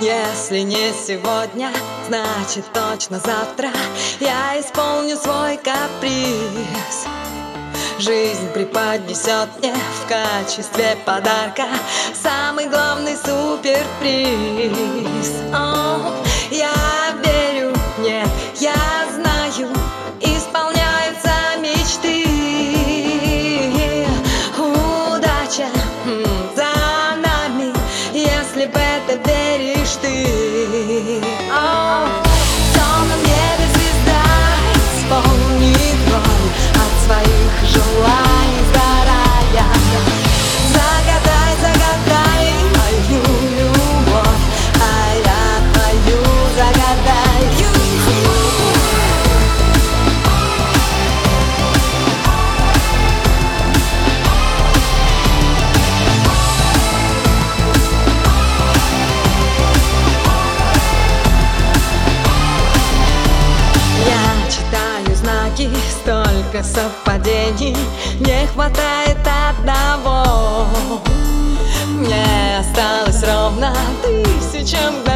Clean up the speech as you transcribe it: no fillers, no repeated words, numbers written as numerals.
Если не сегодня, значит точно завтра я исполню свой каприз. Жизнь преподнесет мне в качестве подарка самый главный суперприз. О, я верю, нет, я знаю, исполняются мечты. Удача за нами, если в это веришь ты. О, в темном небе звезда исполнит роль от своих желаний сгорая. Загадай, загадай мою любовь, а я твою загадаю. Я читаю знаки, столько совпадений, не хватает одного. Мне осталось ровно 1000 мгновений.